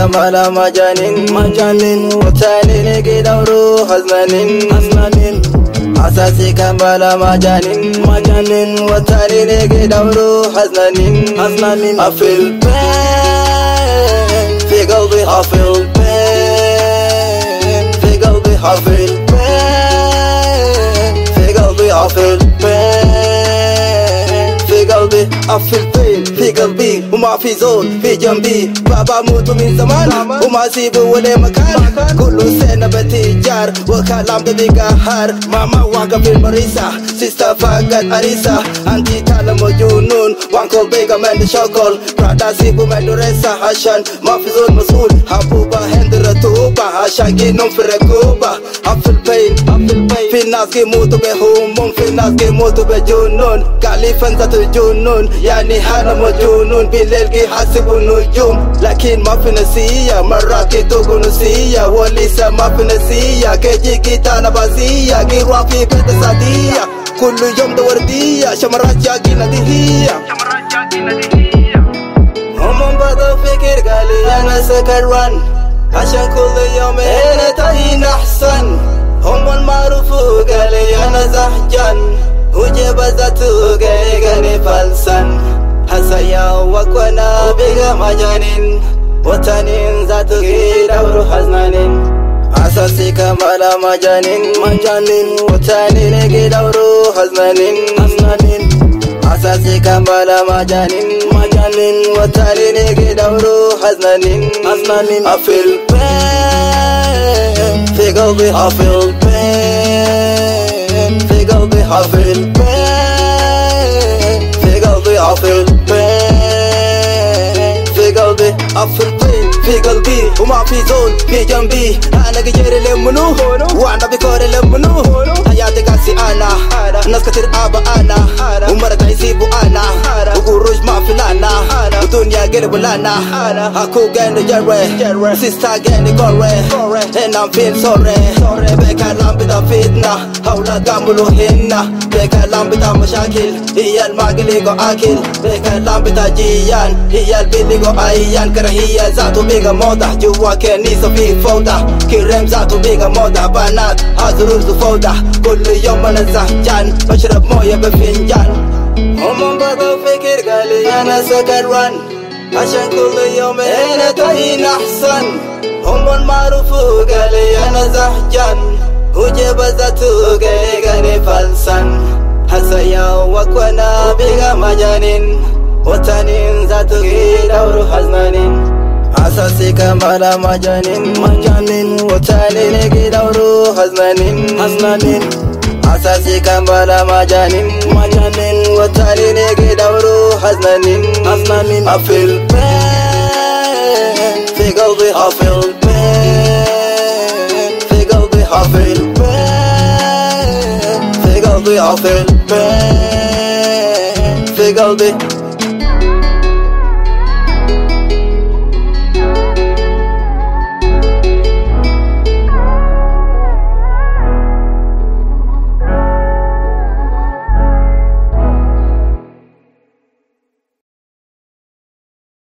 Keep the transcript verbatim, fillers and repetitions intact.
كمال مجانين مجانين وتاني نقدروا حزنانين حزنانين أساسي كمال مجانين مجانين وتاني نقدروا حزنانين حزنانين I feel pain في قلبي I feel pain في قلبي I feel pain في قلبي I feel pain في قلبي I feel pain في قلبي وما في زول في جنبي بابا موت من زمان وما سيبه ولا مكان كله سنة بتجار وكلام ده بيقهر ماما واقف في المريسة سيستا فقط أريسة أنتي تعلم جنون وانكل بيقى من شغل برادا سيبه من درسة عشان ما في زول مسؤول حبوبة هندرة توبة عشان جنون في ركوبة I feel pain في ناس يموتوا بهموم في ناس يموتوا بجنون قالي فانت جنون يعني حانا مجنون بالليل يحسبوا نجوم لكن ما في نسية مرات يتوقوا نسية ولسه ما في نسية كيجي كيتانا بازية كيروا في بيت سادية كل يوم ده وردية شمرات جاكينا دي هي هم بدأوا فكر قالي أنا سكران عشان كل يوم أنا تهين أحسن هم المعروفوا قالي أنا زهجان وجب ذاته قايقني فلسن حسيا وكونا بيغا مجانين وتانين ذاته يدور حزنانين أساسي كمال مجانين مجانين وتانين يدور حزنانين حزنانين أساسي كمال مجانين مجانين وتانين يدور حزنانين حزنانين I feel pain في قلبي I feel pain في قلبي I feel pain في قلبي I feel pain في قلبي I feel pain في قلبي وما في زول في جنبي أنا غير لمنو وأنا بكور لمنو حياتي قاسي أنا ناس كتير أبا أنا ومرة يسيبوا أنا وقروش ما في لنا ودنيا قلب لنا أكو جاني جري سيستا جاني قري and I'm feel sorry بكلام بدا فتنة هولا قاملو هنا بكلام بدا مشاكل هي الماقلي قو أكل بكلام بدا جيان هي البيلي قو أيان كرهية ذاتو بيغا موضة جوا كنيسة في فوضى كريم ذاتو بيغا موضة بنات هازروز فوضى كل يوم أنا زهجان بشرب موية بفنجان هم بدأوا فكر قالي أنا سكران عشان كل يوم أنا تهين أحسن هم المعروفوا قالي أنا زهجان وجب ذاته قايقني فلسن حسيا وكونا بيغا مجانين وتانين ذاته يدور حزنانين أساسي كمال مجانين مجانين وتانين يدور حزنانين حزنانين أساسي كمال مجانين مجانين وتانين يدور حزنانين حزنانين I feel pain في قلبي I feel pain في قلبي I feel pain في قلبي I feel pain